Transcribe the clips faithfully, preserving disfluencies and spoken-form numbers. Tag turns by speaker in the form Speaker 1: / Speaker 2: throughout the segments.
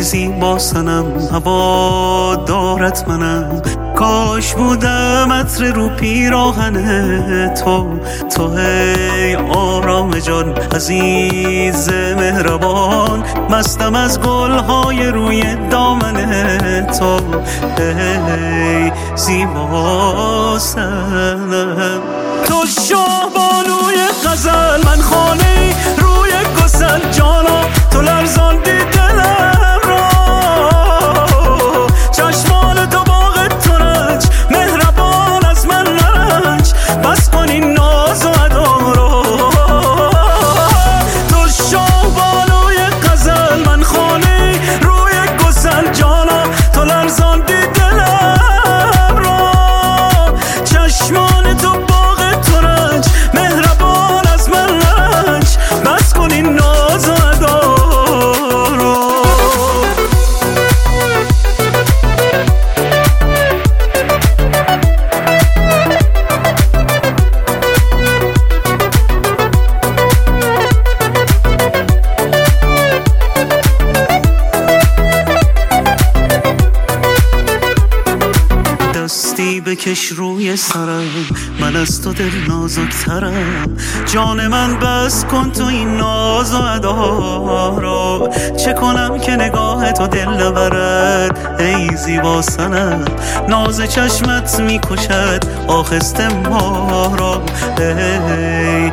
Speaker 1: زیبا سنم هوا دارت منم، کاش بودم عطر رو پیراهن تو. تو ای آرام جان عزیز مهربان، مستم از گلهای روی دامن تو. ای زیبا سنم تو شاه بانوی غزل، من خانه روی گسل جانا، تو لرزاندی دلم را. چشمان تو باغ ترنج مهربان از من نرنج، بس کن این ناز و ادا را. تو شاه بانوی غزل، من خانه روی گسل جانا، تو لرزاندی دلم را. چشمان تو باغ ترنج مهربان از من نرنج، بس کن این ناز و ادا را. دستی بکش روی سرم، من از تو دل نازکترم. جان من بس کن تو این ناز و ادا را. چه کنم که نگاه تو دل نبرد ای زیبا سنم، ناز چشمت میکشد آخسته ما را. ای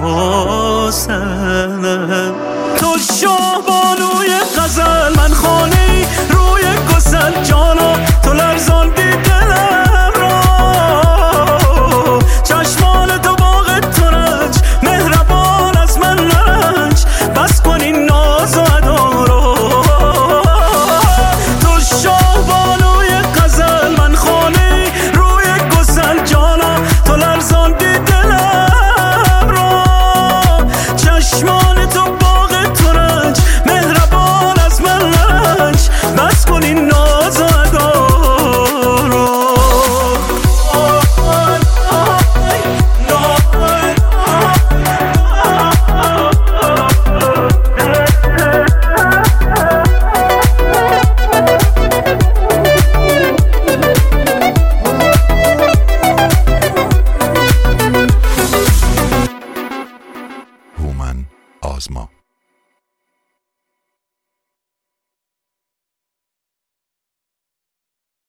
Speaker 1: زیبا سنم تو شاه بانوی غزل، من خانه